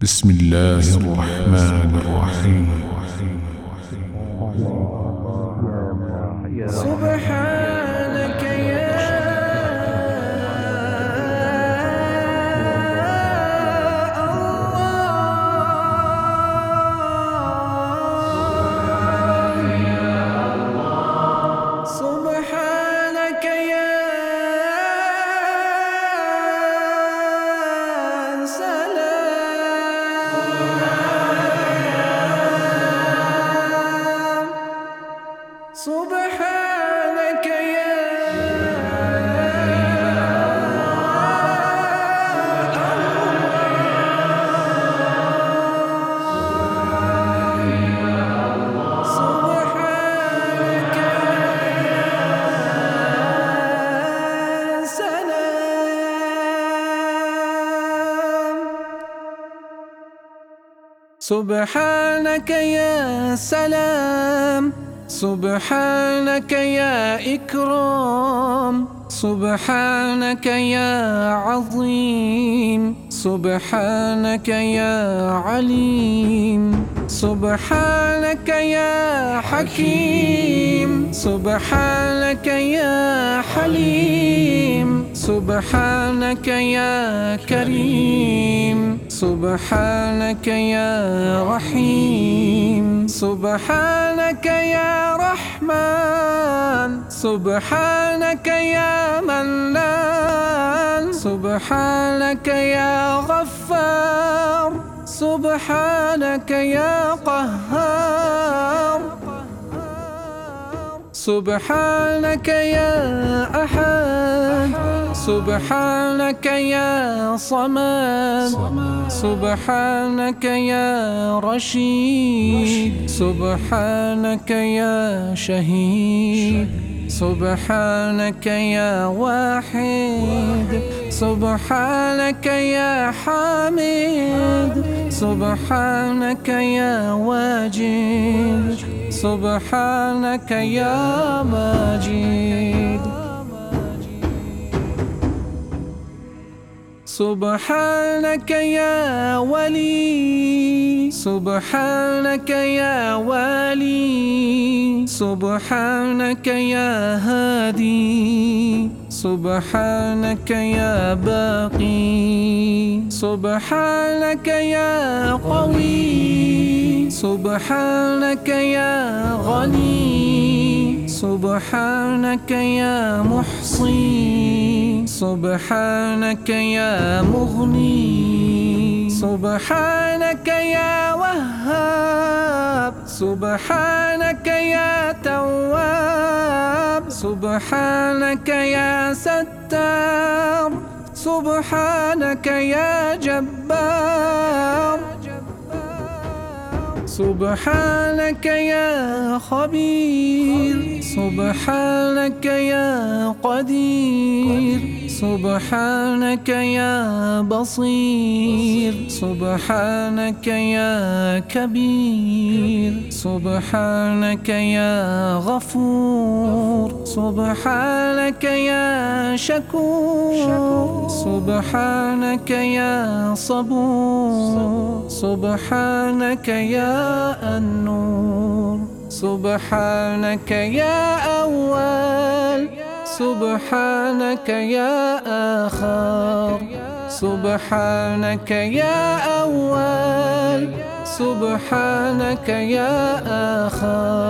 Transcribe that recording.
بسم الله الرحمن الرحيم. سبحانك يا الله، سبحانك يا سلام، سبحانك يا سبحانك يا سلام، سبحانك يا سلام، سبحانك يا إكرام، سبحانك يا عظيم، سبحانك يا عليم، سبحانك يا حكيم، سبحانك يا حليم، سبحانك يا كريم، سبحانك يا رحيم، سبحانك يا رحمن، سبحانك يا منان، سبحانك يا غفار، سبحانك يا قهار، سبحانك يا أحد، سبحانك يا صمد، سبحانك يا رشيد، سبحانك يا شهيد، سبحانك يا واحد، سبحانك يا حامد، سبحانك يا واجد، سبحانك يا ماجد، سبحانك يا ولي، سبحانك يا والي، سبحانك يا هادي، سبحانك يا باقي، سبحانك يا قوي، سبحانك يا غني، سبحانك يا محصي، سبحانك يا مغني، سبحانك يا وهاب، سبحانك يا تواب، سبحانك يا ستار، سبحانك يا جبار، سبحانك يا خبير، سبحانك يا قدير، سبحانك يا بصير، سبحانك يا كبير، سبحانك يا غفور، سبحانك يا شكور، سبحانك يا صبور، سبحانك يا النور، سبحانك يا أول، سبحانك يا آخر، سبحانك يا أول، سبحانك يا آخر.